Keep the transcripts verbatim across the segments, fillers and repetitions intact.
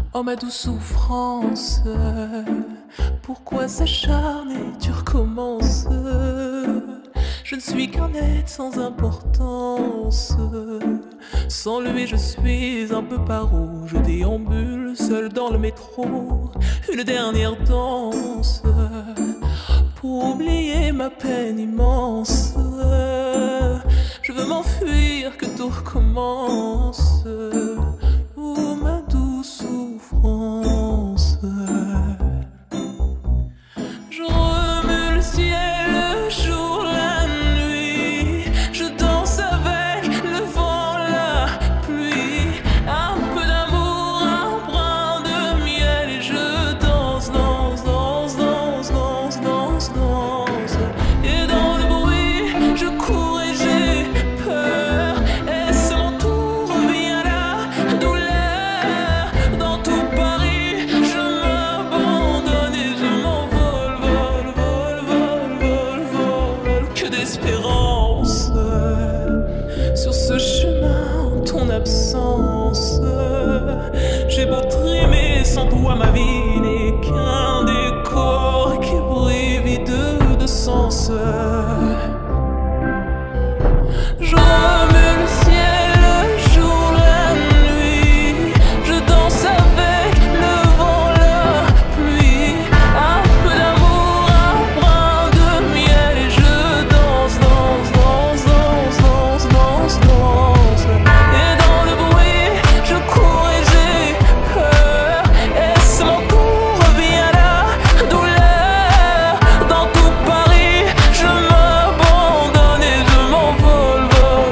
Oh ma douce souffrance, pourquoi s'acharner, tu recommences? Je ne suis qu'un être sans importance. Sans lui je suis un peu paro. Je déambule seul dans le métro. Une dernière danse pour oublier ma peine immense. Je veux m'enfuir, que tout recommence. Oh ma douce souffrance. Je remue le ciel, le jour, la nuit. Je danse avec le vent, la pluie. Un peu d'amour, un brin de miel. Et je danse, danse, danse, danse, danse, danse, danse. Et dans le bruit, je cours et j'ai peur. Et c'est mon tour, revient la douleur. Dans tout Paris, je m'abandonne et je m'envole, vol, vol, vol, vol, vol. Que d'espérance sur ce chemin, ton absence. J'ai beau trimer sans toi, ma vie n'est qu'un décor qui brille vide de sens. Je remue le ciel, le jour, la nuit. Je danse avec le vent, la pluie. Un peu d'amour, un brin de miel. Et je danse, danse, danse, danse, danse, danse, danse. Et dans le bruit, je cours et j'ai peur. Et c'est mon tour, revient la douleur. Dans tout Paris, je m'abandonne et je m'envole.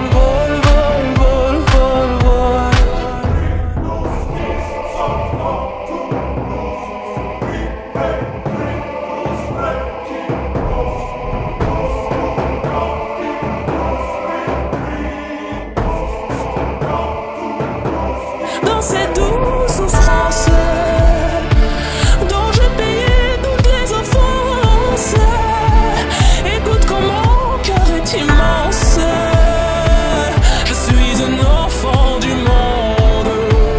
Dans cette douce souffrance dont j'ai payé toutes les offenses, écoute comme mon cœur est immense. Je suis un enfant du monde.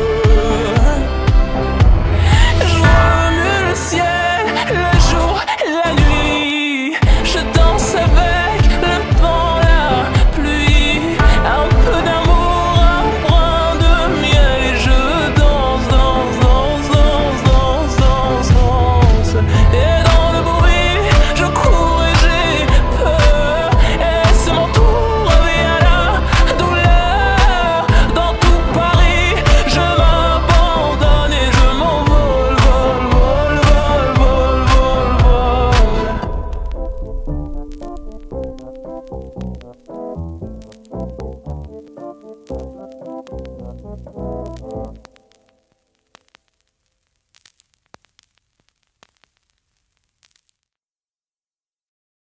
Je remue le ciel, le jour, la nuit. Je danse avec le vent, la pluie. Un peu d'amour, un brin de miel. Et je danse, danse, danse, danse, danse, danse, danse. Et dans le bruit, je cours et j'ai peur. Et c'est mon tour, revient la douleur. Dans tout Paris, je m'abandonne et je m'envole, vol, vol, vol, vol, vol, vol.